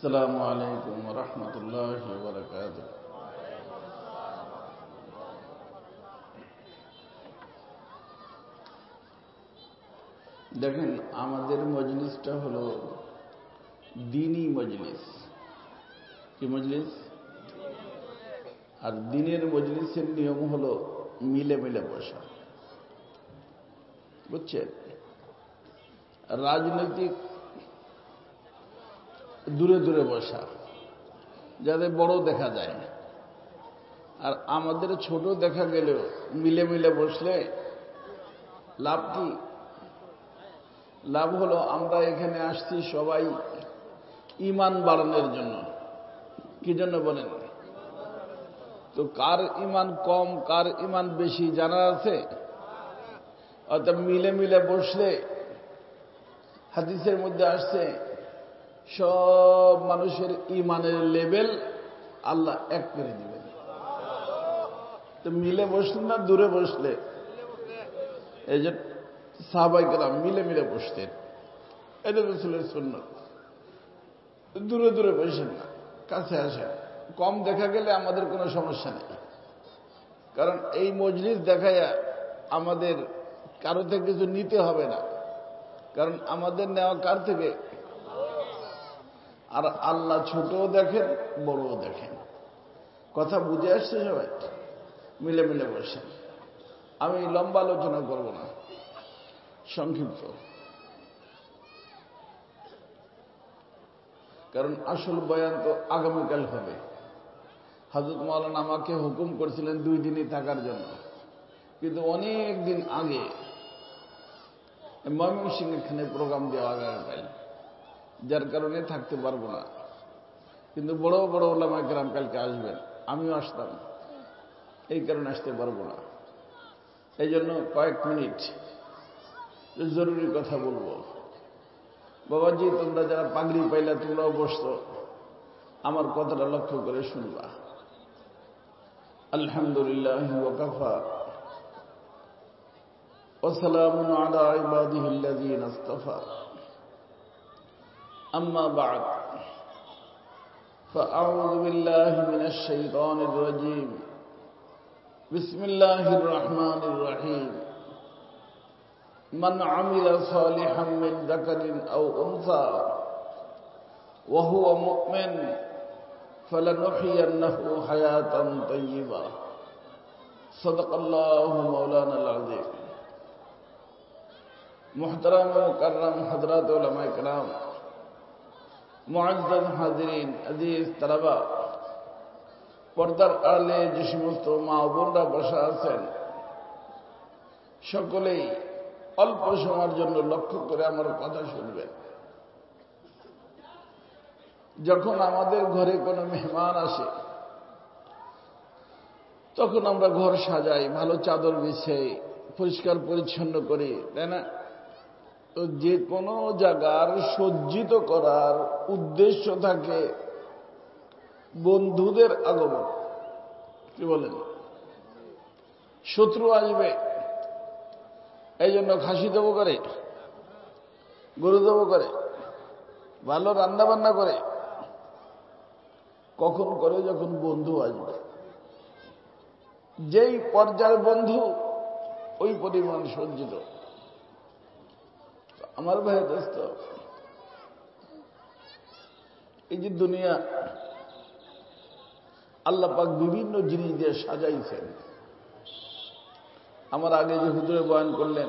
আসসালামু আলাইকুম ওয়া রাহমাতুল্লাহি ওয়া বারাকাতুহু। দেখেন, আমাদের মজলিসটা হলো দ্বীনি মজলিস। কি মজলিস? আর দ্বীনের মজলিসের নিয়ম হলো মিলে মিলে বসা, বুঝছেন? রাজনৈতিক দূরে দূরে বসা, যাতে বড় দেখা যায়। আর আমাদের ছোট দেখা গেলেও মিলে মিলে বসলে লাভ কি? লাভ হলো আমরা এখানে আসছি সবাই ঈমান বাড়ানোর জন্য। কি জন্য বলেন? তো কার ঈমান কম কার ঈমান বেশি জানার আছে? অর্থাৎ মিলে মিলে বসলে হাদিসের মধ্যে আসছে সব মানুষের ঈমানের লেভেল আল্লাহ এক করে দিবেন। তো মিলে বসলে না দূরে বসলে? এই যে সাহাবায়ে কেরাম মিলে মিলে বসতেন, এটা রাসূলের সুন্নাত। দূরে দূরে বসেন না, কাছে আসেন। কম দেখা গেলে আমাদের কোনো সমস্যা নেই, কারণ এই মজলিস দেখায়া আমাদের কারো থেকে কিছু নিতে হবে না, কারণ আমাদের নেওয়া কার থেকে? আর আল্লাহ ছোটও দেখেন বড়ও দেখেন। কথা বুঝে আসছে সবাই? মিলে মিলে বসেন। আমি লম্বা আলোচনা করব না, সংক্ষিপ্ত, কারণ আসল বয়ান তো আগামীকাল হবে। হযরত মাওলানা আমাকে হুকুম করেছিলেন 2 দিনই থাকার জন্য, কিন্তু অনেক দিন আগে ময়মনসিংহ এখানে প্রোগ্রাম দেওয়া আগামীকাল, যার কারণে থাকতে পারবো না। কিন্তু বড় বড় উলামায়ে কেরাম কালকে আসবেন, আমিও আসতাম, এই কারণে আসতে পারবো না। এই জন্য কয়েক মিনিট জরুরি কথা বলবো। বাবাজি, তোমরা যারা পাগড়ি পাইলা তোমরাও বসতো, আমার কথাটা লক্ষ্য করে শুনবা। আলহামদুলিল্লাহ ওয়া কাফা ওয়া সালামুন আলা ইবাদিহিল্লাযীনা ইসতাফা, আম্মা বা'দ, ফাআউযু বিল্লাহি মিনাশ শাইতানির রাজীম। বিসমিল্লাহির রহমানির রহিম। মান আমিলা সালিহাম মিন যাকারিন আও উনসা ওয়া হুয়া মুমিন ফালানুহয়িন্নাহু হায়াতান তাইয়্যিবা। সাদাকাল্লাহু মাওলানাল আযীম। মুহতারাম ও মুকাররম হযরত উলামায়ে কেরাম, মুআজ্জাজ হাজিরিন, আজিজ তালাবা, পর্দার আড়ালে যে সমস্ত মা বোনরা বসা আছেন, সকলেই অল্প সময়ের জন্য লক্ষ্য করে আমার কথা শুনবেন। যখন আমাদের ঘরে কোনো মেহমান আসে, তখন আমরা ঘর সাজাই, ভালো চাদর বিছাই, পরিষ্কার পরিচ্ছন্ন করি, তাই না? তো যে কোনো জায়গার সজ্জিত করার উদ্দেশ্য থাকে বন্ধুদের আগমন। কি বলেন? শত্রু আসবে, এই জন্য খাসি দেবো করে, গরু দেবো করে, ভালো রান্না বান্না করে। কখন করে? যখন বন্ধু আসবে। যেই পর্যায়ের বন্ধু ওই পরিমাণ সজ্জিত। আমার ভাই দোস্ত, এই যে দুনিয়া আল্লাহ পাক বিভিন্ন জিনিস দিয়ে সাজাইছেন। আমার আগে যে হুজুরে বয়ান করলেন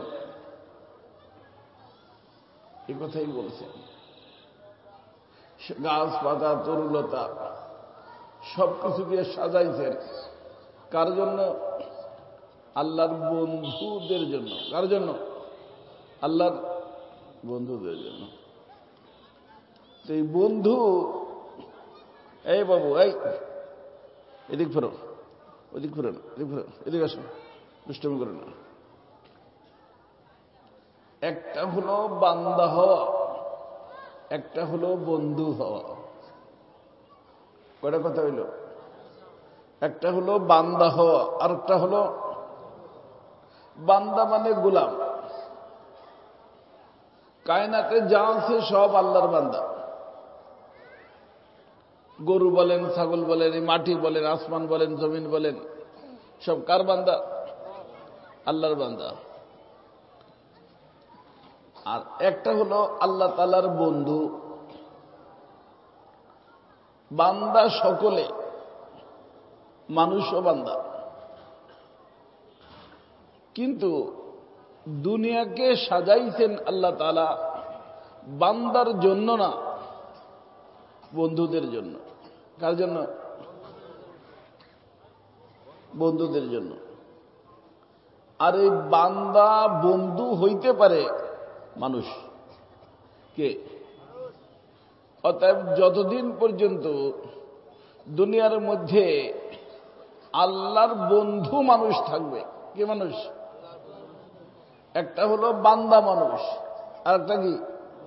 এই কথাই বলছেন, গাছপাতা তরুলতা সবকিছু দিয়ে সাজাইছেন। কার জন্য? আল্লাহর বন্ধুদের জন্য। কার জন্য? আল্লাহর বন্ধুদের জন্য। তো এই বন্ধু, এই বাবু, এই এদিক ফেরো, ওদিক ফেরো না, এদিক ফেরো, এদিক আসো, দুষ্টমি করো না। একটা হলো বান্দা হওয়া, একটা হলো বন্ধু হওয়া। কয়টা কথা হইল? একটা হলো বান্দা হওয়া, আর একটা হলো বান্দা মানে গোলাম। কায়নাতে যা আছে সব আল্লাহর বান্দা। গরু বলেন, ছাগল বলেন, এই মাটি বলেন, আসমান বলেন, জমিন বলেন, সব কার বান্দা? আল্লাহর বান্দা। আর একটা হলো আল্লাহ তাআলার বন্ধু। বান্দা সকলে, মানুষও বান্দা, কিন্তু দুনিয়াকে সাজাইছেন আল্লাহ তাআলা বান্দার জন্য না, বন্ধুদের জন্য। কার জন্য? বন্ধুদের জন্য। আর এই বান্দা বন্ধু হইতে পারে মানুষ কে? অতএব যতদিন পর্যন্ত দুনিয়ার মধ্যে আল্লাহর বন্ধু মানুষ থাকবে, কে মানুষ? একটা হলো বান্দা মানুষ, আর একটা কি?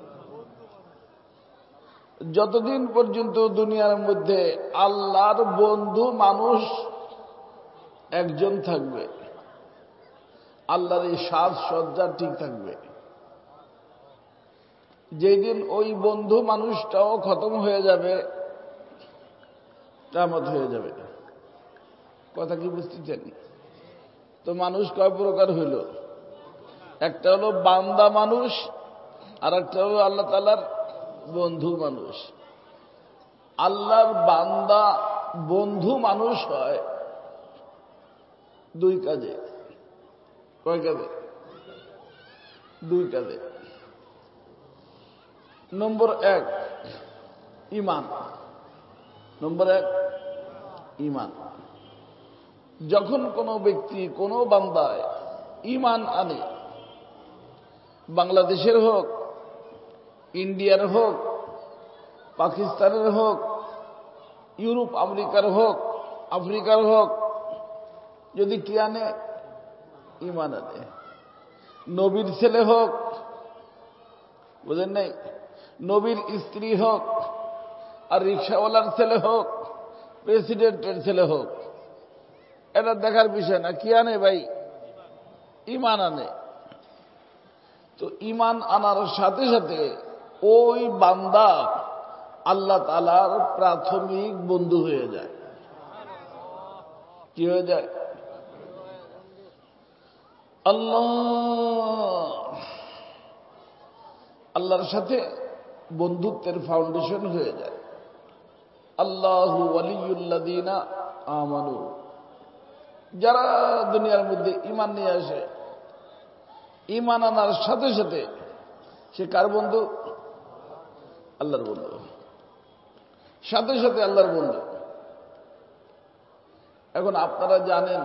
যতদিন পর্যন্ত দুনিয়ার মধ্যে আল্লাহর বন্ধু মানুষ একজন থাকবে, আল্লাহর এই সাজসজ্জা ঠিক থাকবে। যেদিন ওই বন্ধু মানুষটাও খতম হয়ে যাবে, কিয়ামত হয়ে যাবে। কথা কি বুঝতেছেন? তো মানুষ কয় প্রকার হইল? একটা হলো বান্দা মানুষ, আর একটা হলো আল্লাহ তাআলার বন্ধু মানুষ। আল্লাহর বান্দা বন্ধু মানুষ হয় দুই কাজে। কয় কাজে? দুই কাজে। নম্বর এক, ঈমান। নম্বর এক, ঈমান। যখন কোনো ব্যক্তি, কোনো বান্দায় ঈমান আনে, বাংলাদেশের হোক, ইন্ডিয়ার হোক, পাকিস্তানের হোক, ইউরোপ আমেরিকার হোক, আফ্রিকার হোক, যদি কি আনে? ঈমান আনে। নবীর ছেলে হোক, বুঝেন নাই, নবীর স্ত্রী হোক, আর রিক্সাওয়ালার ছেলে হোক, প্রেসিডেন্টের ছেলে হোক, এটা দেখার বিষয় না। কি আনে ভাই? ঈমান আনে। তো ঈমান আনার সাথে সাথে ওই বান্দা আল্লাহ তাআলার প্রাথমিক বন্ধু হয়ে যায়। কি হয়ে যায়? আল্লাহর সাথে বন্ধুত্বের ফাউন্ডেশন হয়ে যায়। আল্লাহু ওয়ালিয়ুল্লাযীনা আমানু। যারা দুনিয়ার মধ্যে ঈমান নিয়ে আসে, ঈমান আনার সাথে সাথে সে কার বন্ধু? আল্লাহর বন্ধু। সাথে সাথে আল্লাহর বন্ধু। এখন আপনারা জানেন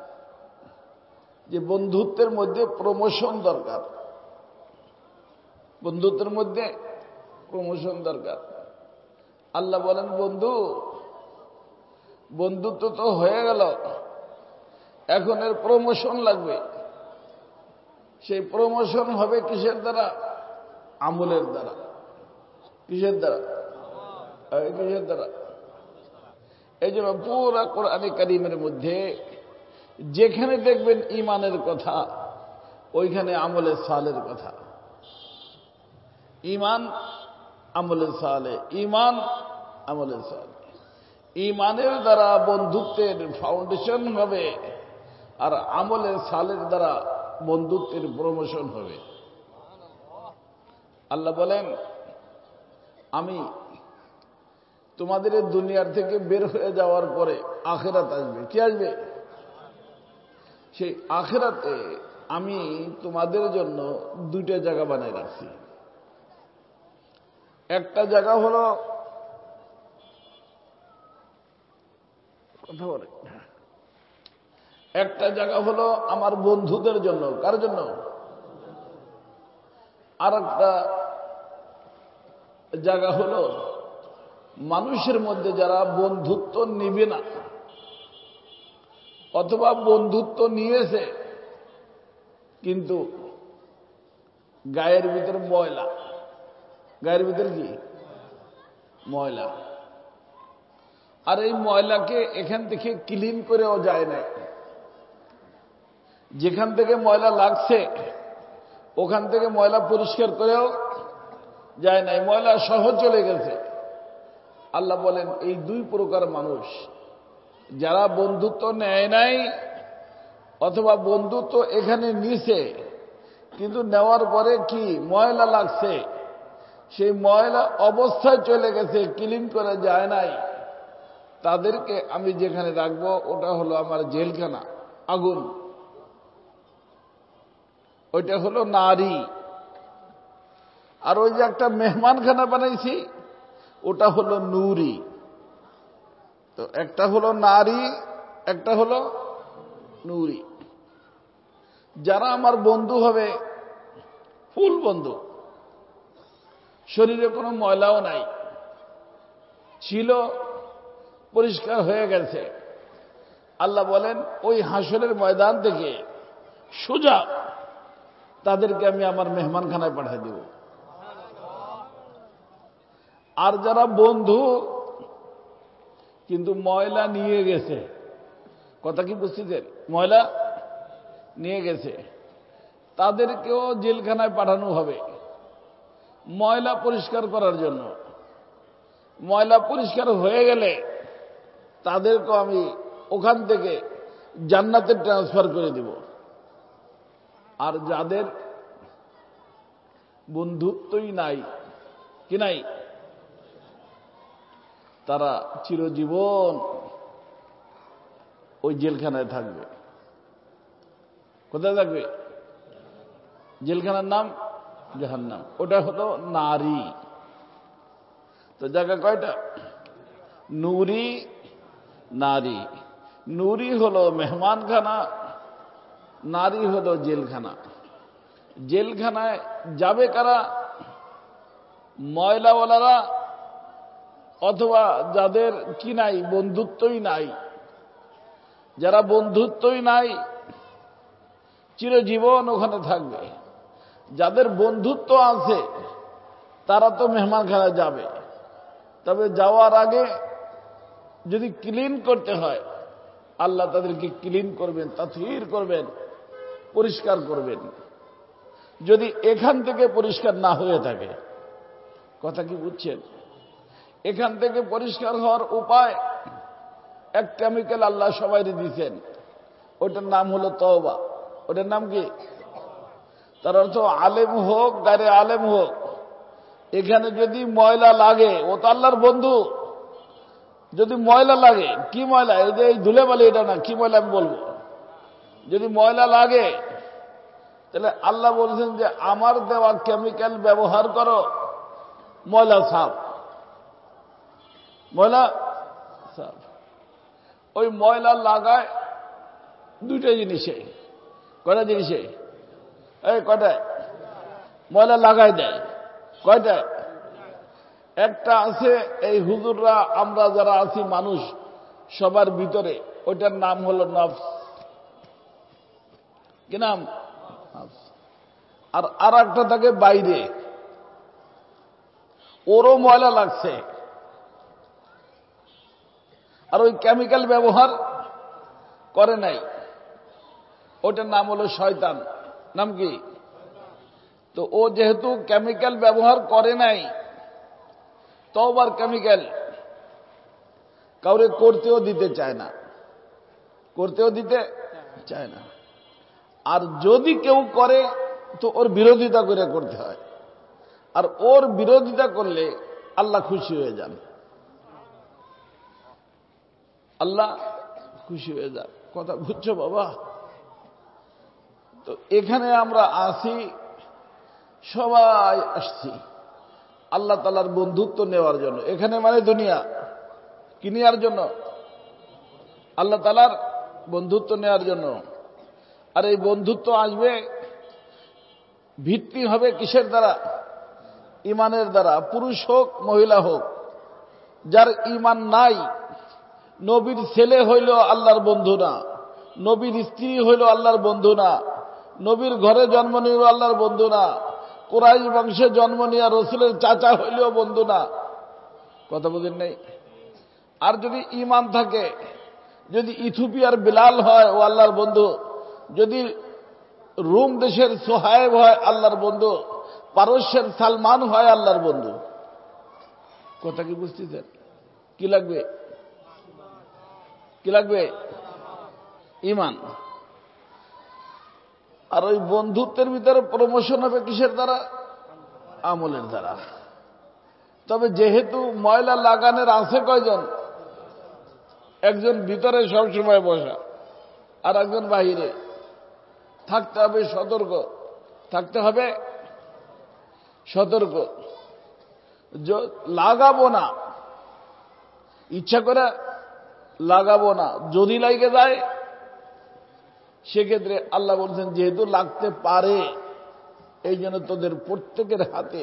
যে বন্ধুত্বের মধ্যে প্রমোশন দরকার। বন্ধুত্বের মধ্যে প্রমোশন দরকার। আল্লাহ বলেন, বন্ধু, বন্ধুত্ব তো হয়ে গেল, এখন এর প্রমোশন লাগবে। সেই প্রমোশন হবে কিসের দ্বারা? আমলের দ্বারা। কিসের দ্বারা? কিসের দ্বারা? এই জন্য পুরা কোরআনে কারীমের মধ্যে যেখানে দেখবেন ঈমানের কথা, ওইখানে আমলে সালের কথা। ঈমান আমলে সালে, ঈমান আমলে সালে। ঈমানের দ্বারা বন্ধুত্বের ফাউন্ডেশন হবে, আর আমলে সালের দ্বারা বন্ধুত্বের প্রমোশন হবে। আল্লাহ বলেন, আমি তোমাদের দুনিয়ার থেকে বের হয়ে যাওয়ার পরে আখিরাত আসবে। কি আসবে? সেই আখিরাতে আমি তোমাদের জন্য দুইটা জায়গা বানিয়ে রাখছি। একটা জায়গা হলো, কথা বলে, একটা জায়গা হলো আমার বন্ধুদের জন্য। কার জন্য? আর একটা জায়গা হলো মানুষের মধ্যে যারা বন্ধুত্ব নিবে না, অথবা বন্ধুত্ব নিয়েছে কিন্তু গায়ের ভিতর ময়লা। গায়ের ভিতর কি? ময়লা। আর এই ময়লাকে এখান থেকে ক্লিন করেও যায় না। যেখান থেকে ময়লা লাগছে ওখান থেকে ময়লা পরিষ্কার করেও যায় নাই, ময়লা সহ চলে গেছে। আল্লাহ বলেন এই দুই প্রকার মানুষ, যারা বন্ধুত্ব নেয় নাই অথবা বন্ধুত্ব এখানে নিছে কিন্তু নেওয়ার পরে কি ময়লা লাগছে, সেই ময়লা অবস্থায় চলে গেছে, ক্লিন করে যায় নাই, তাদেরকে আমি যেখানে রাখবো ওটা হলো আমার জেলখানা, আগুন। ওইটা হলো নারী। আর ওই যে একটা মেহমানখানা বানাইছি ওটা হলো নূরি। তো একটা হলো নারী, একটা হলো নূরি। যারা আমার বন্ধু হবে, ফুল বন্ধু, শরীরে কোনো ময়লাও নাই, ছিল পরিষ্কার হয়ে গেছে, আল্লাহ বলেন ওই হাসরের ময়দান থেকে সোজা তাদেরকে আমি আমার মেহমানখানায় পাঠিয়ে দেব। আর যারা বন্ধু কিন্তু ময়লা নিয়ে গেছে, কথা কি বুঝতেছেন, ময়লা নিয়ে গেছে, তাদেরকেও জেলখানায় পাঠানো হবে ময়লা পরিষ্কার করার জন্য। ময়লা পরিষ্কার হয়ে গেলে তাদেরকেও আমি ওখান থেকে জান্নাতে ট্রান্সফার করে দেব। আর যাদের বন্ধুত্বই নাই, কি নাই, তারা চিরজীবন ওই জেলখানায় থাকবে। কোথায় থাকবে? জেলখানার নাম জাহান্নাম। ওটা হলো নারী। তো জায়গা কয়টা? নূরি, নারী। নূরি হলো মেহমানখানা, নারী হলো জেলখানা। জেলখানায় যাবে কারা? ময়লাওয়ালারা, অথবা যাদের কি নাই, বন্ধুত্বই নাই। যারা বন্ধুত্বই নাই চিরজীবন ওখানে থাকবে। যাদের বন্ধুত্ব আছে তারা তো মেহমানখানায় যাবে, তবে যাওয়ার আগে যদি ক্লিন করতে হয় আল্লাহ তাদেরকে ক্লিন করবেন, তাতহীর করবেন, পরিষ্কার করবেন। যদি এখান থেকে পরিষ্কার না হয়ে থাকে, কথা কি বুঝছেন? এখান থেকে পরিষ্কার হওয়ার উপায় এক কেমিক্যাল আল্লাহ সবাই দিয়েছেন, ওটার নাম হলো তওবা। ওটার নাম কি? তার অর্থ আলেম হোক গায়রে আলেম হোক, এখানে যদি ময়লা লাগে, ও তো আল্লাহর বন্ধু, যদি ময়লা লাগে, কি ময়লা, এই যে এই ধুলেবালি, এটা না, কি ময়লা আমি বলবো, যদি ময়লা লাগে তাহলে আল্লাহ বলছেন যে আমার দেওয়া কেমিক্যাল ব্যবহার করো, ময়লা সাফ, ময়লা সাফ। ওই ময়লা লাগায় দুইটা জিনিসে, কয়টা জিনিসে? এই কয়টায় ময়লা লাগাই দেয়? কয়টায়? একটা আছে এই হুজুররা, আমরা যারা আছি মানুষ সবার ভিতরে, ওইটার নাম হলো নফস। কি নাম? আর একটা থাকে বাইরে, ওরও ময়লা লাগছে, আর ওই কেমিক্যাল ব্যবহার করে নাই, ওটার নাম হলো শয়তান। নাম কি? তো ও যেহেতু কেমিক্যাল ব্যবহার করে নাই, তওবার কেমিক্যাল কাউরে করতেও দিতে চায় না, করতেও দিতে চায় না। আর যদি কেউ করে তো ওর বিরোধিতা করে করতে হয়, আর ওর বিরোধিতা করলে আল্লাহ খুশি হয়ে যান, আল্লাহ খুশি হয়ে যান। কথা বুঝছো বাবা? তো এখানে আমরা আসি, সবাই আসছি আল্লাহ তাআলার বন্ধুত্ব নেওয়ার জন্য। এখানে মানে দুনিয়া কি নেওয়ার জন্য? আল্লাহ তাআলার বন্ধুত্ব নেওয়ার জন্য। আর এই বন্ধুত্ব আসবে, ভিত্তি হবে কিসের দ্বারা? ইমানের দ্বারা। পুরুষ হোক মহিলা হোক, যার ইমান নাই, নবীর ছেলে হইল আল্লাহর বন্ধু না, নবীর স্ত্রী হইল আল্লাহর বন্ধু না, নবীর ঘরে জন্ম নিল আল্লাহর বন্ধু না, কুরাইশ বংশে জন্ম নিয়ে রসুলের চাচা হইলেও বন্ধু না। কথা বুঝেন নাই? আর যদি ইমান থাকে, যদি ইথিওপিয়ার বিলাল হয় ও আল্লাহর বন্ধু, যদি রোম দেশের সোহায়েব হয় আল্লাহর বন্ধু, পারস্যের সালমান হয় আল্লাহর বন্ধু। কথা কি বুঝতেছেন? কি লাগবে? কি লাগবে? ঈমান। আর ওই বন্ধুত্বের ভিতরে প্রমোশন হবে কিসের দ্বারা? আমলের দ্বারা। তবে যেহেতু ময়লা লাগানোর আছে কয়জন? একজন ভিতরে সবসময় বসা, আর একজন বাহিরে। থাকতে হবে সতর্ক, থাকতে হবে সতর্ক। লাগাবো না, ইচ্ছা করে লাগাবো না। যদি লাগে যায় সেক্ষেত্রে আল্লাহ বলছেন যেহেতু লাগতে পারে, এই জন্য তোদের প্রত্যেকের হাতে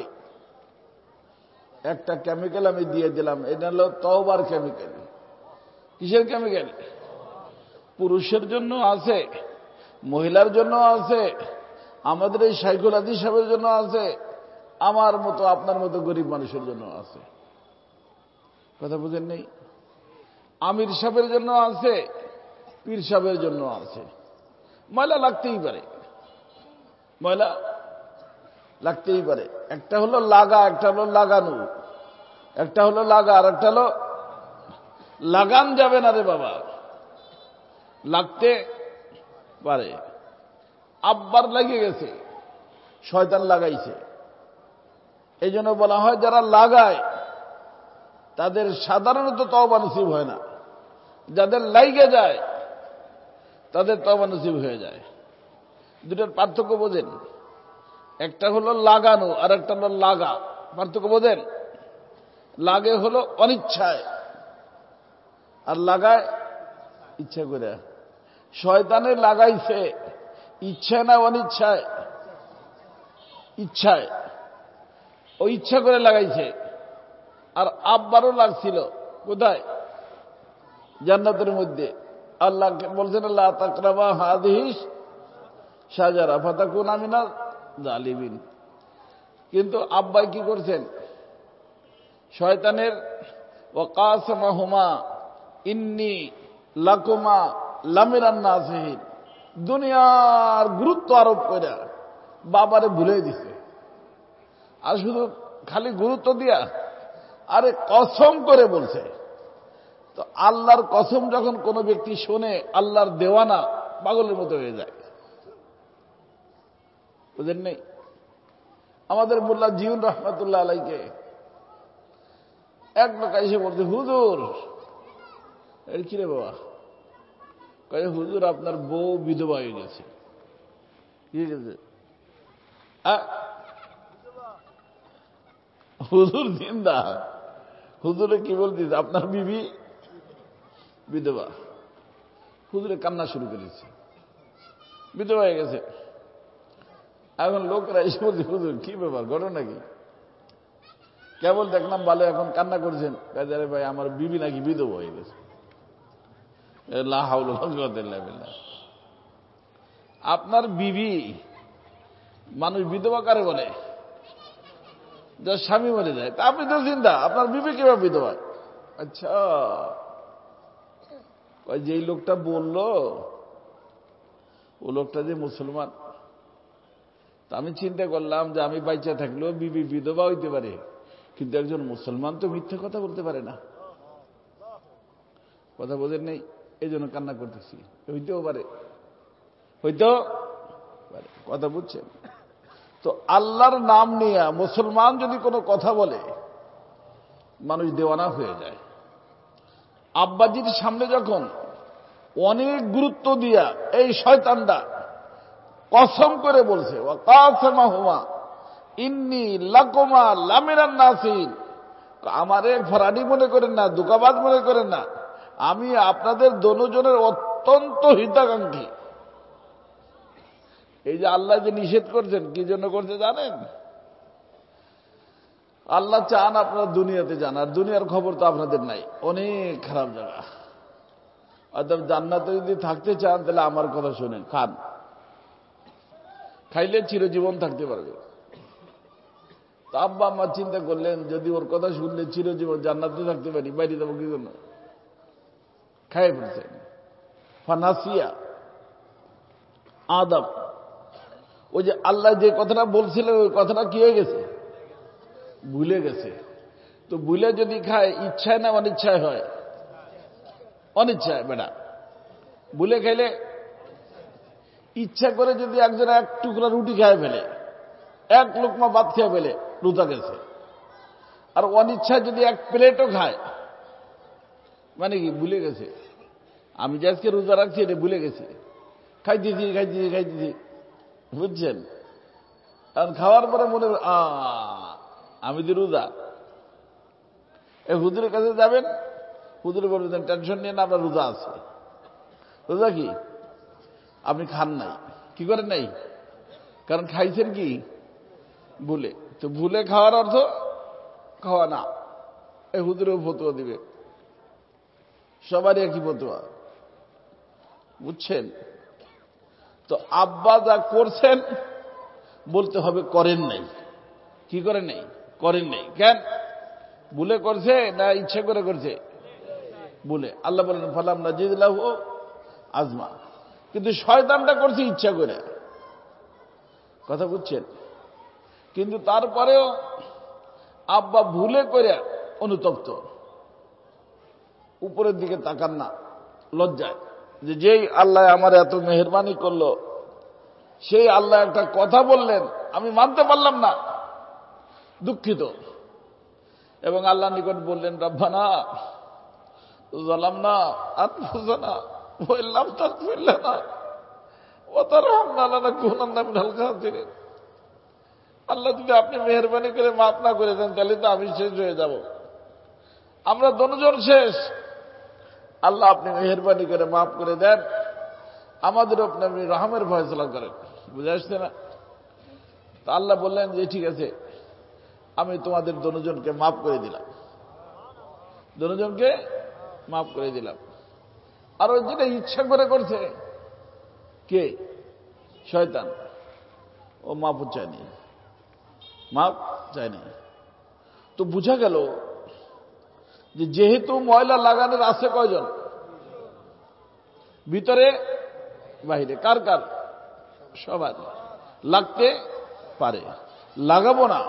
একটা কেমিক্যাল আমি দিয়ে দিলাম। এটা হলো তওবার কেমিক্যাল। কিসের কেমিক্যাল? পুরুষের জন্য আছে, মহিলার জন্য আছে, আমাদের এই শাইখুল হাদিস সাহেবের জন্য আছে, আমার মতো আপনার মতো গরিব মানুষের জন্য আছে। কথা বুঝেন নেই? আমির সাহেবের জন্য আছে, পীর সাহেবের জন্য আছে। ময়লা লাগতেই পারে, ময়লা লাগতেই পারে। একটা হলো লাগা, একটা হলো লাগানো। একটা হলো লাগা, আর একটা হলো লাগান যাবে না রে বাবা, লাগতে পারে। আব্বার লাগিয়ে গেছে, শয়তান লাগাইছে। এই জন্য বলা হয় যারা লাগায় তাদের সাধারণত তওবা নসিব হয় না, যাদের লাইগে যায় তাদের তওবা নসিব হয়ে যায়। দুটোর পার্থক্য বোঝেন? একটা হলো লাগানো আর একটা হলো লাগা। পার্থক্য বোঝেন? লাগে হলো অনিচ্ছায়, আর লাগায় ইচ্ছা করে। শয়তানে লাগাইছে ইচ্ছায় না অনিচ্ছায়? ইচ্ছায়। ও ইচ্ছা করে লাগাইছে। আর আব্বারও লাগছিল কোথায়? জান্নাতের মধ্যে। আল্লাহ বলছেন লা তাকরাবা হাদিহিস শাজারা ফাতাকুনা মিনাজ জালিমিন। কিন্তু আব্বাই কি করছেন? শয়তানের ওয়াকাসমাহুমা ইন্নী লাকুমা লামিনান নাসিহিন, দুনিয়ার গুরুত্ব আরোপ করে বাবারে ভুলে দিছে। আর শুধু খালি গুরুত্ব দিয়া, আরে কসম করে বলছে। তো আল্লাহর কসম যখন কোনো ব্যক্তি শোনে, আল্লাহর দেওয়ানা পাগলের মতো হয়ে যায়। বুঝেন নেই? আমাদের মোল্লা জিউন রহমাতুল্লাহ আলাইকে এক লোক এসে বলছে, হুজুর। এর কি রে বাবা? কয়ে হুজুর আপনার বউ বিধবা হয়ে গেছে। কি গেছে? হুজুর জিন্দা। হুজুরে কি বলতেছে? আপনার বিবি বিধবা। হুজুরে কান্না শুরু করেছে, বিধবা হয়ে গেছে। এখন লোকরা এসে বলছে, হুজুর কি ব্যাপার, ঘটনা কি? কেবল দেখলাম ভালো, এখন কান্না করছেন। আরে ভাই আমার বিবি নাকি বিধবা হয়ে গেছে। লা হাওলা ওয়ালা কুওয়াতা ইল্লা বিল্লাহ। আপনার বিবি, মানুষ বিধবা কারে বলে? যার স্বামী মরে যায়। তা আপনি তো চিন্তা, আপনার বিবি কিভাবে বিধবা? আচ্ছা, যেই লোকটা বলল ও লোকটা যে মুসলমান। তা আমি চিন্তা করলাম যে আমি বাইচা থাকলেও বিবি বিধবা হইতে পারে, কিন্তু একজন মুসলমান তো মিথ্যা কথা বলতে পারে না। কথা বোঝেন নেই? এই জন্য কান্না করতেছি। হইতেও পারে, হইতেও পারে। কথা বুঝছেন? তো আল্লাহর নাম নিয়ে মুসলমান যদি কোনো কথা বলে, মানুষ দেওয়ানা হয়ে যায়। আব্বাজির সামনে যখন অনেক গুরুত্ব দিয়া এই শয়তানটা কসম করে বলছে, ওয়াকাসমাহুমা ইন্নী লাকুমা লামিনান নাসিহিন, আমারে ফরাডি মনে করেন না, দুকাবাজ মনে করেন না, আমি আপনাদের দোনোজনের অত্যন্ত হিতাকাঙ্ক্ষী। এই যে আল্লাহ যে নিষেধ করছেন, কি জন্য করছে জানেন? আল্লাহ চান আপনারা দুনিয়াতে যান, আর দুনিয়ার খবর তো আপনাদের নাই, অনেক খারাপ জায়গা। অর্থাৎ জান্নাতে যদি থাকতে চান তাহলে আমার কথা শুনেন, খান, খাইলে চিরজীবন থাকতে পারবে। তো আব্বা আম্মা চিন্তা করলেন, যদি ওর কথা শুনলে চিরজীবন জান্নাতে থাকতে পারি, বাইরে যাবো কি জন্য? খাই ফেলছেন। ফানাসিয়া আদম, ওই যে আল্লাহ যে কথাটা বলছিলেন ওই কথাটা কি হয়ে গেছে? ভুলে গেছে। তো ভুলে যদি খায় ইচ্ছায় না অনিচ্ছায় হয়? অনিচ্ছায়। বেটা ভুলে খাইলে ইচ্ছা করে যদি একজন এক টুকরা রুটি খায় ফেলে, এক লোকমা ভাত খেয়ে ফেলে, রোজা গেছে। আর অনিচ্ছায় যদি এক প্লেটও খায়, মানে কি ভুলে গেছে। আমি যে আজকে রোজা রাখছি এটা ভুলে গেছি, খাইতেছি, বুঝছেন? আর খাওয়ার পরে মনে আমি যে রোজা। এই হুজুরের কাছে যাবেন, হুজুর বলবেন টেনশন নিয়ে না, আপনার রোজা আছে। রোজা কি আপনি খান নাই, কি করেন নাই? কারণ খাইছেন কি ভুলে। তো ভুলে খাওয়ার অর্থ খাওয়া না। এই হুজুরেও ফতুয়া দিবে, সবারই একই ফতুয়া, বুঝছেন? তো আব্বা যা করছেন বলতে হবে করেন নাই। কি করেন নাই? করেন নাই। কেন? ভুলে করছে না ইচ্ছা করে করছে? ভুলে। আল্লাহ বলেন ফালাম নাজিদলাহু আজমা। কিন্তু শয়তানটা করছে ইচ্ছা করে, কথা বুঝছেন? কিন্তু তারপরেও আব্বা ভুলে করে অনুতপ্ত, উপরের দিকে তাকান না লজ্জায়, যে যেই আল্লাহ আমার এত মেহেরবানি করলো, সেই আল্লাহ একটা কথা বললেন আমি মানতে পারলাম না, দুঃখিত। এবং আল্লাহর নিকট বললেন রব্বানা যালামনা আনফুসানা ওয়া ইল্লাম তাগফির লানা ওয়া তারহামনা লানাকুনান্না মিনাল খাসিরিন। আল্লাহ যদি আপনি মেহেরবানি করে মাফ না করে দেন তাহলে তো আমি শেষ হয়ে যাব, আমরা দুজন শেষ। আল্লাহ আপনি মেহেরবানি করে মাফ করে দেন, আমাদের আপনি রহমের ফয়সালা করেন। বুঝে আসছে না? তা আল্লাহ বললেন যে ঠিক আছে, আমি তোমাদের দুজনকে মাফ করে দিলাম, দুজনকে মাফ করে দিলাম। আর ওই যেটা ইচ্ছা করে করছে কে? শয়তান। ও মাফ চায়নি, মাফ চায়নি। তো বুঝা গেল যে যেহেতু ময়লা লাগানোর আছে কয়জন? ভিতরে বাহিরে। কার কার? সবার। লাগতে পারে, লাগাবো না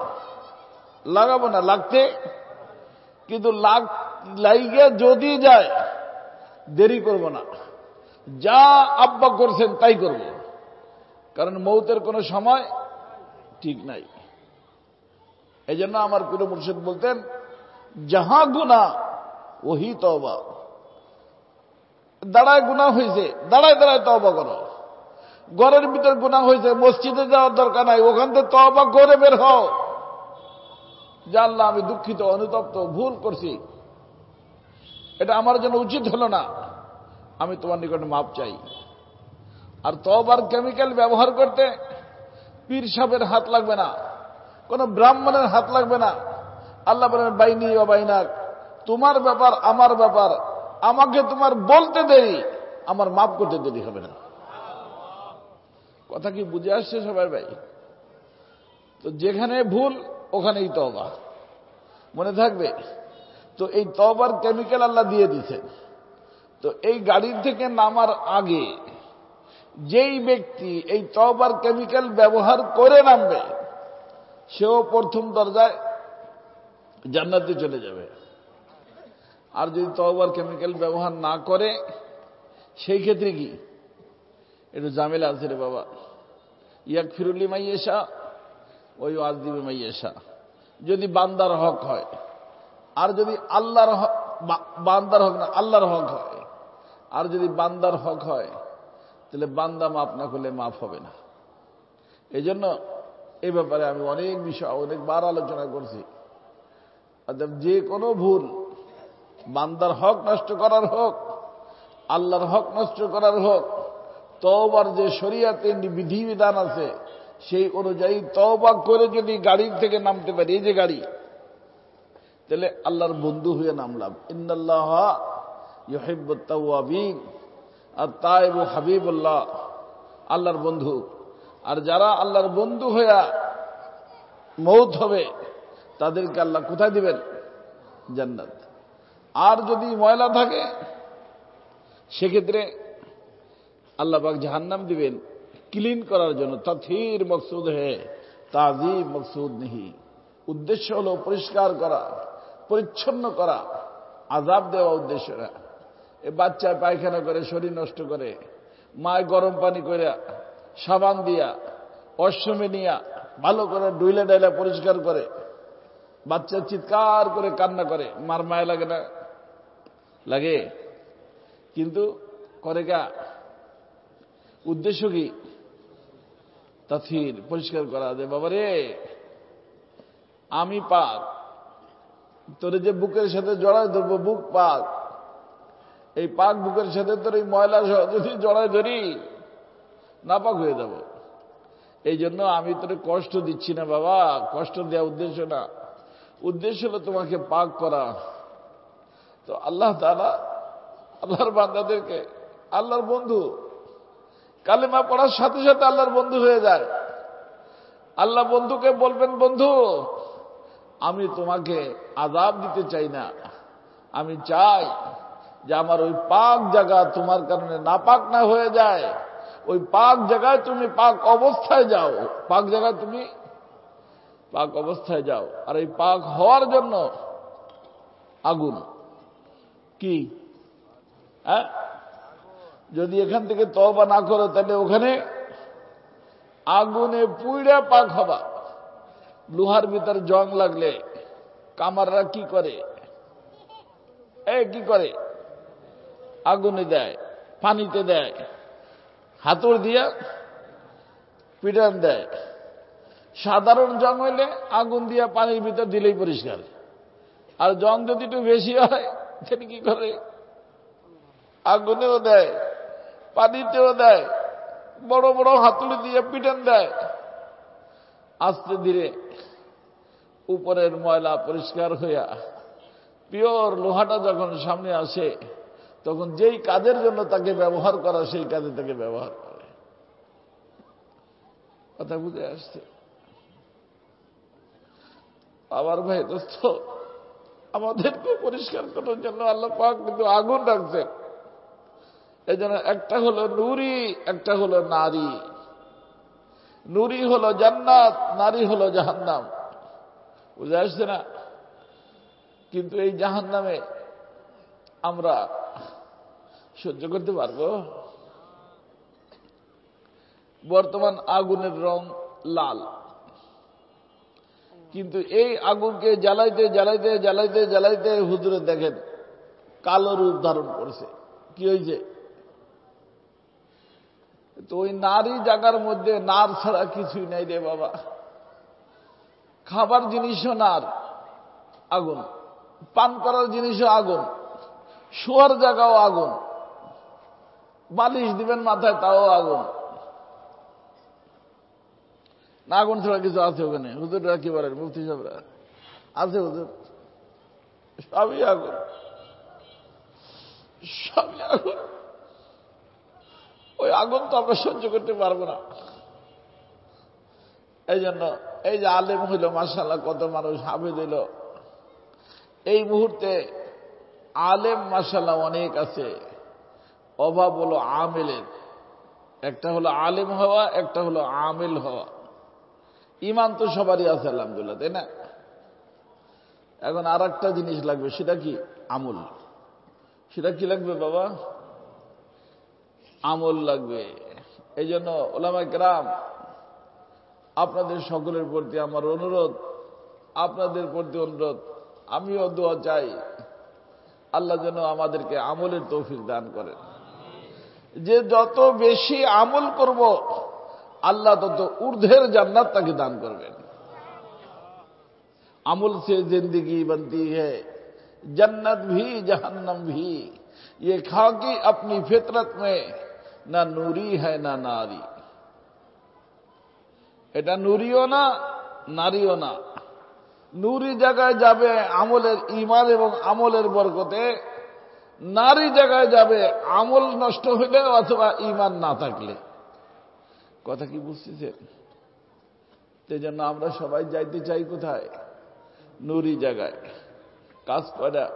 লাগতে, কিন্তু লাইগে যদি যায় দেরি করব না, যা আব্বা করছেন তাই করব। কারণ মৌতের কোনো সময় ঠিক নাই। এই জন্য আমার পীর মুর্শিদ বলতেন যাহা গুনাহ ওহি তওবা। দাঁড়ায় গুনাহ হয়েছে, দাঁড়ায় তওবা করো। ঘরের ভিতর গুনাহ হয়েছে, মসজিদে যাওয়ার দরকার নাই, ওখান থেকে তওবা করে বের হও, যে আল্লাহ আমি দুঃখিত, অনুতপ্ত, ভুল করছি, এটা আমার জন্য উচিত হলো না, আমি তোমার নিকটে মাপ চাই। আর তওবার কেমিক্যাল ব্যবহার করতে পীর সাহেবের হাত লাগবে না, কোন ব্রাহ্মণের হাত লাগবে না। আল্লাহ বলেন বাইনি ওয়া বাইনাক, তোমার ব্যাপার আমার ব্যাপার, আমাকে তোমার বলতে দেরি, আমার মাপ করতে দেরি হবে না। কথা কি বুঝে আসছে সবাই ভাই? তো যেখানে ভুল ওখানেই তওবা, মনে থাকবে। তো এই তওবার কেমিক্যাল আল্লাহ দিয়ে দিয়েছেন। তো এই গাড়ির থেকে নামার আগে যেই ব্যক্তি এই তওবার কেমিক্যাল ব্যবহার করে নামবে, সেও প্রথম দরজায় জান্নাতে চলে যাবে। আর যদি তওবার কেমিক্যাল ব্যবহার না করে, সেই ক্ষেত্রে কি একটু ঝামেলা আছে রে বাবা। ইয়াগফিরু লিমান ইয়াশা ওয়া ইউআযযিবু মান ইয়াশা, যদি বান্দার হক হয়। আর যদি আল্লাহর বান্দার হক না, আল্লাহর হক হয়, আর যদি বান্দার হক হয়, তাহলে বান্দা মাফ না করলে মাফ হবে না। এই জন্য এই ব্যাপারে আমি অনেক বিষয় অনেকবার আলোচনা করছি। অর্থাৎ যে কোনো ভুল, বান্দার হক নষ্ট করার হোক, আল্লাহর হক নষ্ট করার হোক, তওবার যে শরীয়তে বিধিবিধান আছে সেই অনুযায়ী তওবা করে যদি গাড়ির থেকে নামতে পারি, এই যে গাড়ি, তাহলে আল্লাহর বন্ধু হয়ে নামলাম। ইন্নাল্লাহা ইউহিব্বুত তাওয়াবিন আর তাইবু হাবিবুল্লাহ, আল্লাহর বন্ধু। আর যারা আল্লাহর বন্ধু হয়ে মৌত হবে তাদেরকে আল্লাহ কোথায় দিবেন? জান্নাত। আর যদি ময়লা থাকে সেক্ষেত্রে আল্লাহ পাক জাহান্নাম দিবেন ক্লিন করার জন্য। তাতহীর মকসুদ হে, তাযীব মকসুদ নেই। উদ্দেশ্য হলো পরিষ্কার করা, পরিচ্ছন্ন করা, আযাব দেওয়া উদ্দেশ্য না। এ বাচ্চায় পায়খানা করে শরীর নষ্ট করে, মায় গরম পানি করে সাবান দিয়া অশ্বমে নিয়া ভালো করে ডুইলে ডাইলা পরিষ্কার করে, বাচ্চা চিৎকার করে কান্না করে, মার মায়া লাগে না? লাগে। কিন্তু করে গা উদ্দেশ্য কি? তাথির, পরিষ্কার করা, যে বাবারে আমি পাক, তোরে যে বুকের সাথে জড়ায় ধরবো, বুক পাক, এই পাক বুকের সাথে তোর এই ময়লা যদি জড়ায় ধরি নাপাক হয়ে যাব। এই জন্য আমি তোরে কষ্ট দিচ্ছি না বাবা, কষ্ট দেওয়া উদ্দেশ্য না, উদ্দেশ্য হলো তোমাকে পাক করা। তো আল্লাহ তাআলা আল্লাহর বান্দাদেরকে আল্লাহর বন্ধু, কালেমা পড়ার সাথে সাথে আল্লাহর বন্ধু হয়ে যায়। আল্লাহ বন্ধুকে বলবেন, বন্ধু আমি তোমাকে আযাব দিতে চাই না, আমি চাই যে আমার ওই পাক জায়গা তোমার কারণে নাপাক না হয়ে যায়, ওই পাক জায়গায় তুমি পাক অবস্থায় যাও, পাক জায়গায় তুমি পাক অবস্থায় যাও। আর এই পাক হওয়ার জন্য আগুন কি, হ্যাঁ, যদি এখান থেকে তওবা না করো তাহলে ওখানে আগুনে পুইড়া পাক হবা। লোহার ভিতর জং লাগলে কামাররা কি করে? কি করে? আগুনে দেয়, পানিতে দেয়, হাতুড় দিয়া পিটান দেয়। সাধারণ জং হইলে আগুন দিয়া পানির ভিতর দিলেই পরিষ্কার। আর জং যদি একটু বেশি হয় তাহলে কি করে? আগুনেও দেয়, পানিতেও দেয়, বড় বড় হাতুড়ি দিয়ে পিটান দেয়। আস্তে ধীরে উপরের ময়লা পরিষ্কার হইয়া পিওর লোহাটা যখন সামনে আসে, তখন যেই কাজের জন্য তাকে ব্যবহার করা সেই কাজে তাকে ব্যবহার করে। কথা বুঝে আসছে? আবার ভাই দোস্ত, আমাদেরকে পরিষ্কার করার জন্য আল্লাহ পাক কিন্তু আগুন রাখছেন। এই জন্য একটা হলো নূরি, একটা হলো নারী। নূরি হলো জান্নাত, নারী হলো জাহান্নাম। বুঝে আসছে না? কিন্তু এই জাহান্নামে আমরা সহ্য করতে পারবো? বর্তমান আগুনের রং লাল, কিন্তু এই আগুনকে জ্বালাইতে জ্বালাইতে জ্বালাইতে জ্বালাইতে হুজুরে দেখেন কালো রূপ ধারণ করছে। কি হয়েছে? তো ওই নারী জায়গার মধ্যে নার ছাড়া কিছুই নাই রে বাবা। খাবার জিনিসও নার, আগুন, পান করার জিনিসও আগুন, শোয়ার জায়গাও আগুন, বালিশ দিবেন মাথায় তাও আগুন। না আগুন ছাড়া কিছু আছে ওখানে? হুজুররা কি বলেন, মুফতি সাহেবরা? আছে হুজুর? সবই আগুন, সবই আগুন। ওই আগুন তো আমরা সহ্য করতে পারবো না। এই জন্য এই যে আলেম হইল, মাশাআল্লাহ কত মানুষ হাফেজ হইল, এই মুহূর্তে আলেম মাশাআল্লাহ অনেক আছে, অভাব হলো আমেলের। একটা হলো আলেম হওয়া, একটা হলো আমেল হওয়া। ইমান তো সবারই আছে আলহামদুলিল্লাহ, তাই না? এখন আর একটা জিনিস লাগবে, সেটা কি? আমল। সেটা কি লাগবে বাবা? আমল লাগবে। এই জন্য উলামায়ে কেরাম, আপনাদের সকলের প্রতি আমার অনুরোধ, আপনাদের প্রতি অনুরোধ, আমিও দোয়া চাই আল্লাহ যেন আমাদেরকে আমলের তৌফিক দান করেন। যে যত বেশি আমল করব আল্লাহ তত ঊর্ধ্বের জান্নাত তাকে দান করবেন। আমল से जिंदगी बनती है, जन्नत भी जहन्नम भी, ये खाकी अपनी फितरत में ना नूरी है ना नारी। এটা নুরিও না, নারীও না। নুরি জায়গায় যাবে আমলের ঈমান এবং আমলের বরকতে, নারী জায়গায় যাবে আমল নষ্ট হইলে অথবা ঈমান না থাকলে। কথা কি বুঝতেছেন? সেই জন্য আমরা সবাই যাইতে চাই কোথায়? নুরি জায়গায়। কাজ করা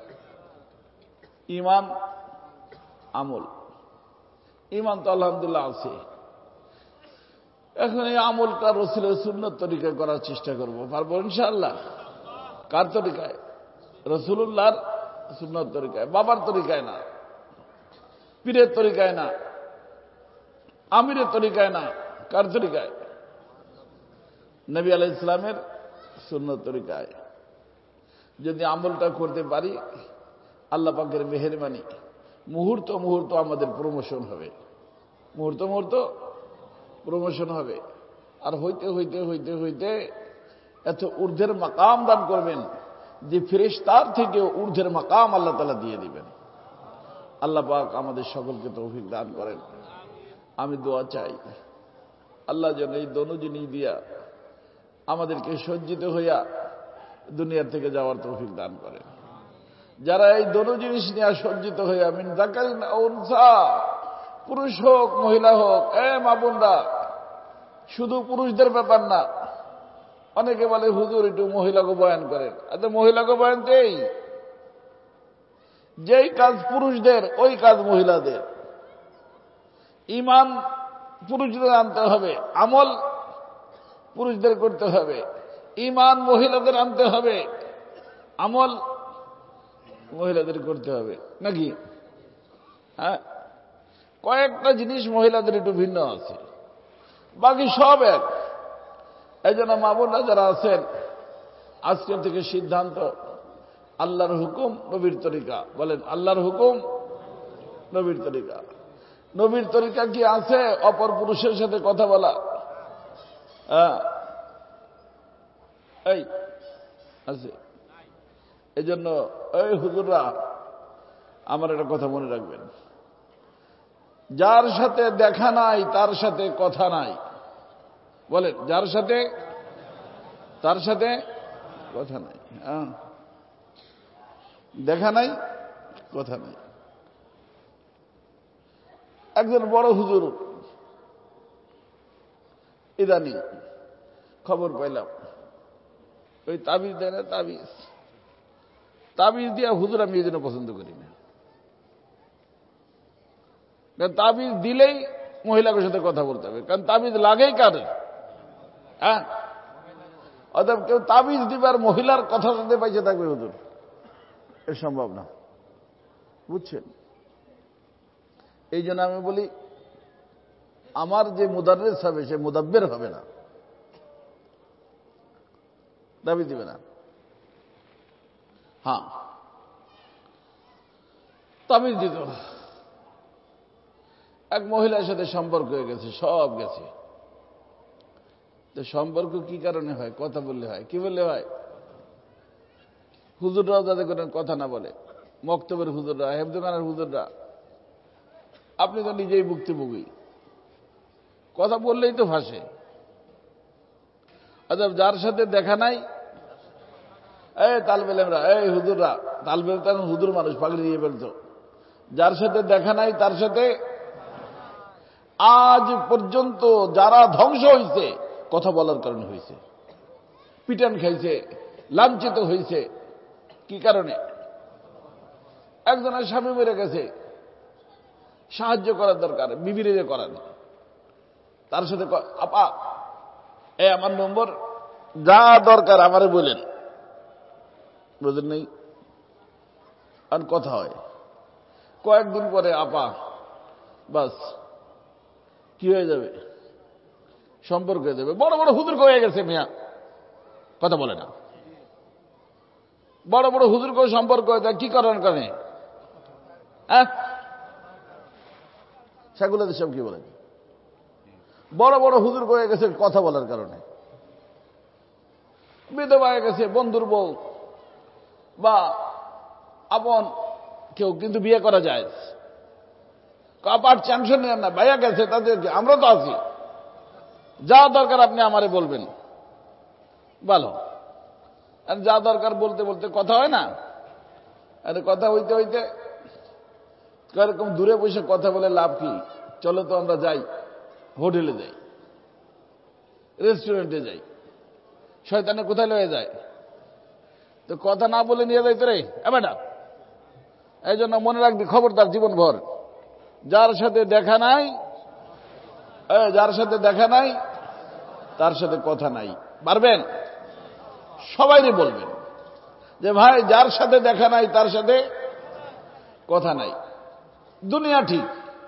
ঈমান, আমল। ঈমান তো আলহামদুলিল্লাহ আছে। এখন এই আমলটা রাসূলের সুন্নাত তরিকায় করার চেষ্টা করব। পারবো ইনশাআল্লাহ? কার তরিকায়? রাসূলুল্লাহর সুন্নাত তরিকায়, বাবার তরিকায় না, পীরের তরিকায় না, আমিরের তরিকায় না। কার তরিকায়? নবী আলাইহিস সালামের সুন্নাত তরিকায় যদি আমলটা করতে পারি, আল্লাহ পাকের মেহেরবানি, মুহূর্ত মুহূর্ত আমাদের প্রমোশন হবে, মুহূর্ত মুহূর্ত প্রমোশন হবে। আর হইতে হইতে হইতে হইতে এত ঊর্ধ্বের মাকাম দান করবেন যে ফেরেশতার থেকে ঊর্ধ্বের মাকাম আল্লাহ তাআলা দিয়ে দিবেন। আল্লাহ পাক আমাদের সকলকে তৌফিক দান করেন। আমি দোয়া চাই আল্লাহ যেন এই দোনো জিনিস দিয়া আমাদেরকে সজ্জিত হইয়া দুনিয়ার থেকে যাওয়ার তৌফিক দান করেন। যারা এই দোনো জিনিস নিয়ে সজ্জিত হইয়া মিন যাকারিন আও উনসা, পুরুষ হোক মহিলা হোক, মা বোনরা, শুধু পুরুষদের ব্যাপার না। অনেকে বলে হুজুর একটু মহিলাকে বয়ান করেন। আচ্ছা, মহিলাকে বয়ান দেই, যেই কাজ পুরুষদের ওই কাজ মহিলাদের। ঈমান পুরুষদের আনতে হবে, আমল পুরুষদের করতে হবে। ঈমান মহিলাদের আনতে হবে, আমল মহিলাদের করতে হবে, নাকি? হ্যাঁ, কয়েকটা জিনিস মহিলাদের একটু ভিন্ন আছে, বাকি সব এক। এই জন্য মা বোনরা যারা আছেন, আজকের থেকে সিদ্ধান্ত, আল্লাহর হুকুম নবীর তরিকা। বলেন, আল্লাহর হুকুম নবীর তরিকা। নবীর তরিকা কি আছে অপর পুরুষের সাথে কথা বলা? এই আছে। এই জন্য এই হুজুররা আমার একটা কথা মনে রাখবেন, যার সাথে দেখা নাই তার সাথে কথা নাই। বলেন, যার সাথে, তার সাথে কথা নাই। দেখা নাই, কথা নাই। একজন বড় হুজুর ইদানি খবর পাইলাম, ওই তাবিজ দেয় না, তাবিজ দিয়া হুজুর আমি এই জন্য পছন্দ করি না। তাবিজ দিলেই মহিলাদের সাথে কথা বলতে হবে, কারণ তাবিজ লাগেই কার? হ্যাঁ, অতএব কেউ তাবিজ দিবার মহিলার কথা শুনতে পাইছে থাকবে হুজুর, এ সম্ভব না। বুঝছেন? এই জন্য আমি বলি, আমার যে মুদাররিস হবে সে মুদাব্বির হবে না, দাবি দিবে না। হ্যাঁ, তাবিজ দিত। এক মহিলার সাথে সম্পর্ক হয়ে গেছে, সব গেছে। তো সম্পর্ক কি কারণে হয়? কথা বললে হয়। কি বললে হয়? হুজুররাও যাতে করে কথা না বলে, মক্তবের হুজুররা, হেফজখানার হুজুররা। আপনি তো নিজেই ভুক্তভোগী, কথা বললেই তো ফাঁসে। আচ্ছা, যার সাথে দেখা নাই, তালবেলেমরা, হুজুররা, তালবেল তো হুজুর মানুষ, পাগড়ি দিয়ে ফেলতো। যার সাথে দেখা নাই তার সাথে, আজ পর্যন্ত যারা ধ্বংস হয়েছে কথা বলার কারণে হয়েছে, পিটান খাইছে, লাঞ্ছিত হয়েছে। কি কারণে? একজনের স্বামী মরে গেছে, সাহায্য করার দরকার, বিবিরে করার। তার সাথে আপা, আমার নম্বর, যা দরকার আমারে বলেন, বুঝলেন? নেই আর কথা হয়। কয়েকদিন পরে আপা, বাস কি হয়ে যাবে? সম্পর্ক হয়ে যাবে। বড় বড় হুজুর হয়ে গেছে, মিয়া কথা বলে না। বড় বড় হুজুর কেউ সম্পর্ক হয়ে যায় কি করার কারণে? সেগুলো সব কি বলে? বড় বড় হুজুর হয়ে গেছে কথা বলার কারণে। বিধবা হয়ে গেছে বন্ধুর বউ বা আপন কেউ, কিন্তু বিয়ে করা যায়। আপার টেনশন নেন না, ভাইয়া গেছে, তাদের আমরা তো আছি, যা দরকার আপনি আমারে বলবেন। ভালো, আর যা দরকার বলতে বলতে কথা হয় না। আর কথা হইতে হইতে এরকম দূরে বসে কথা বলে লাভ কি? চলো তো আমরা যাই, হোটেলে যাই, রেস্টুরেন্টে যাই। শয়তানে কোথায় লয়ে যায়? তো কথা না বলে নিয়ে যাইতে রে ম্যাডাম। এই জন্য মনে রাখবি, খবরদার জীবনভর, যার সাথে দেখা নাই, যার সাথে দেখা নাই তার সাথে কথা নাই। পারবেন? সবাইরে বলবেন, যে ভাই যার সাথে দেখা নাই তার সাথে কথা নাই। দুনিয়া ঠিক,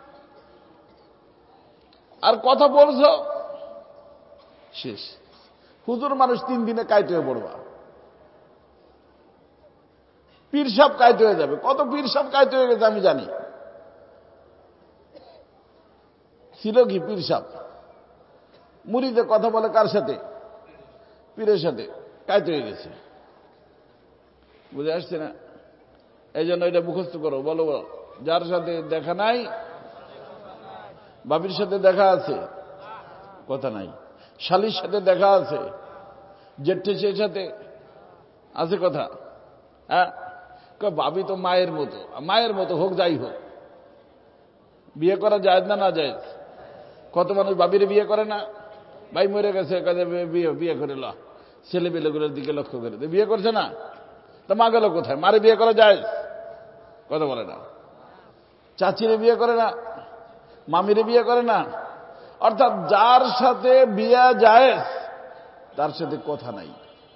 আর কথা বলছো শেষ। হুজুর মানুষ 3 দিনে কাইতে হয়ে পড়বা, পীর সাহেব কাইতে হয়ে যাবে। কত পীর সাহেব কাইতে হয়ে গেছে আমি জানি। ছিল কি পীর সাহেব মুরিদে কথা বলে কার সাথে? পীরের সাথে, কাইতে হয়ে গেছে। বুঝে আসছে না? এই জন্য এটা মুখস্থ করো, বলো বলো, যার সাথে দেখা নাই, বাবির সাথে দেখা আছে কথা নাই, শালির সাথে দেখা আছে, জেঠের সাথে আছে কথা। হ্যাঁ, ভাবি তো মায়ের মতো, মায়ের মতো হোক যাই হোক, বিয়ে করা যায় না? না যায়। কত মানুষ ভাবিরে বিয়ে করে না? ভাই মরে গেছে, বিয়ে করে ল, ছেলে পেলেগুলোর দিকে লক্ষ্য করে বিয়ে করছে না, তো মা গেল কোথায়? মারে বিয়ে করা যায়? কথা বলে না। চাচিরে বিয়ে করে না, মামিরে বিয়ে করে না। অর্থাৎ যার সাথে বিয়ে যায় তার সাথে কথা নাই।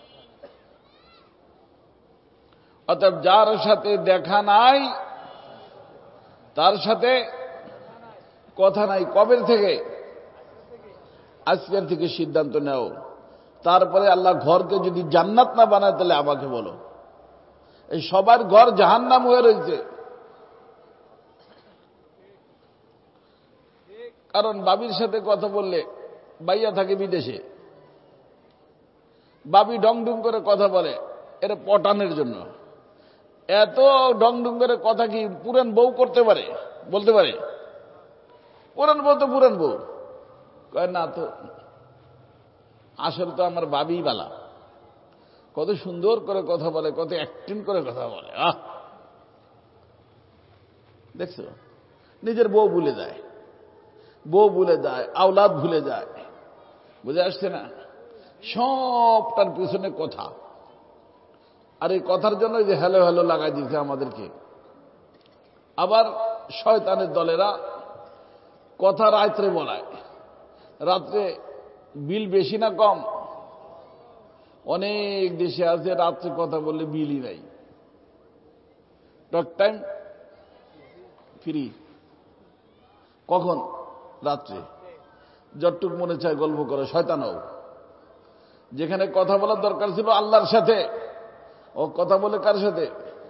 অর্থাৎ যার সাথে দেখা নাই তার সাথে কথা নাই। কবের থেকে? আজকের থেকে সিদ্ধান্ত নাও। তারপরে আল্লাহ ঘরকে যদি জান্নাত না বানায় তাহলে আমাকে বলো। এই সবার ঘর জাহান্নাম হয়ে রয়েছে। কারণ বাবির সাথে কথা বললে, বাইয়া থাকে বিদেশে, বাবি ডংডুং করে কথা বলে, এটা পটানের জন্য। এত ডংডুং করে কথা কি পুরান বউ করতে পারে? বলতে পারে? পুরান বউ তো পুরান বউ কয় না তো, আসলে তো আমার বাবি বালা। কত সুন্দর করে কথা বলে, কত অ্যাক্টিং করে কথা বলে। দেখছো, নিজের বউ ভুলে যায়, বউ ভুলে যায়, আওলাদ ভুলে যায়। বুঝে আসছে না? সবটার পিছনে কথা। আর এই কথার জন্য যে হ্যালো হ্যালো লাগাই দিচ্ছে আমাদেরকে। আবার শয়তানের দলেরা কথা রাত্রে বলায়। রাত্রে বিল বেশি না কম? অনেক দেশে আছে রাত্রে কথা বললে বিলই নাই, টক টাইম ফ্রি। কখন? রাত্রে। যতটুক মনে চায় গল্প করে, শয়তানও। যেখানে কথা বলার দরকার ছিল আল্লাহর সাথে, ও কথা বলে কার সাথে?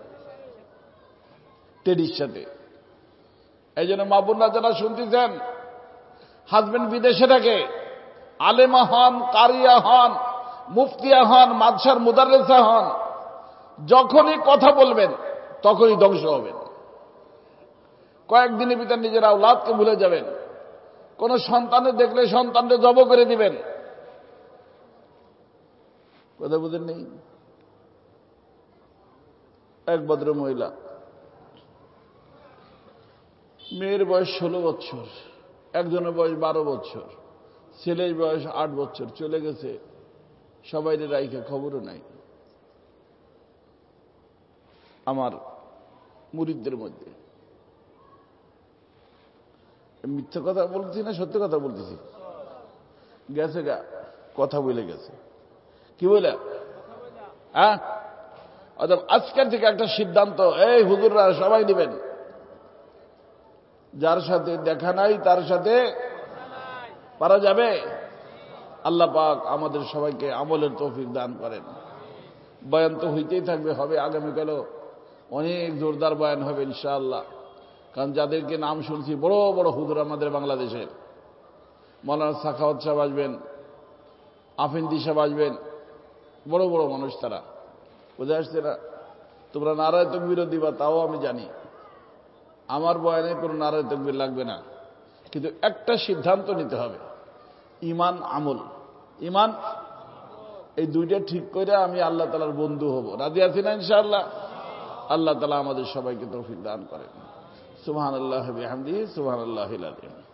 টেডির সাথে। এই জন্য মা বোনরা যারা শুনতেছেন, হাজবেন্ড বিদেশে থাকে, আলেমা হন, কারিয়া হন, মুফতিয়া হন, মাদরাসার মুদাররিসা হন, যখনই কথা বলবেন তখনই ধ্বংস হবেন। কয়েকদিনের ভিতর নিজের আওলাদকে ভুলে যাবেন। কোন সন্তানে দেখলে সন্তানকে জব করে দিবেন। কথা বুঝেন নেই? এক ভদ্র মহিলা, মেয়ের বয়স 16 বছর, একজনের বয়স 12 বছর, ছেলের বয়স 8 বছর। চলে গেছে সবাই রাইখে, খবরও নাই। আমার মুরিদদের মধ্যে মিথ্যা কথা বলতেছি না সত্যি কথা বলতেছি? গেছে গা, কথা বলে গেছে। কি বলে? হ্যাঁ, অর্থাৎ আজকের থেকে একটা সিদ্ধান্ত এই হুজুররা সবাই নেবেন, যার সাথে দেখা নাই তার সাথে পারা যাবে। আল্লাহ পাক আমাদের সবাইকে আমলের তৌফিক দান করেন। বয়ান তো হইতেই থাকবে, হবে। আগামীকালও অনেক জোরদার বয়ান হবে ইনশাআল্লাহ। কারণ যাদেরকে নাম শুনছি, বড় বড় হুজুর আমাদের বাংলাদেশের, মৌলানা সাখাওয়াত সাহেব আসবেন, আফিন্দি সাহেব আসবেন, বড় বড় মানুষ তারা। বুঝে আসছে না? তোমরা নারায়ে তাকবীর দিবা, তাও আমি জানি। আমার বয়ানে কোনো নারায়ে তাকবীর লাগবে না, কিন্তু একটা সিদ্ধান্ত নিতে হবে, ঈমান আমল। ঈমান এই দুইটা ঠিক করে আমি আল্লাহ তাআলার বন্ধু হব। রাজি আছি না ইনশাআল্লাহ? আল্লাহ তাআলা আমাদের সবাইকে তৌফিক দান করেন। সুবহানাল্লাহি ওয়া বিহামদিহি, সুবহানাল্লাহিল আযীম।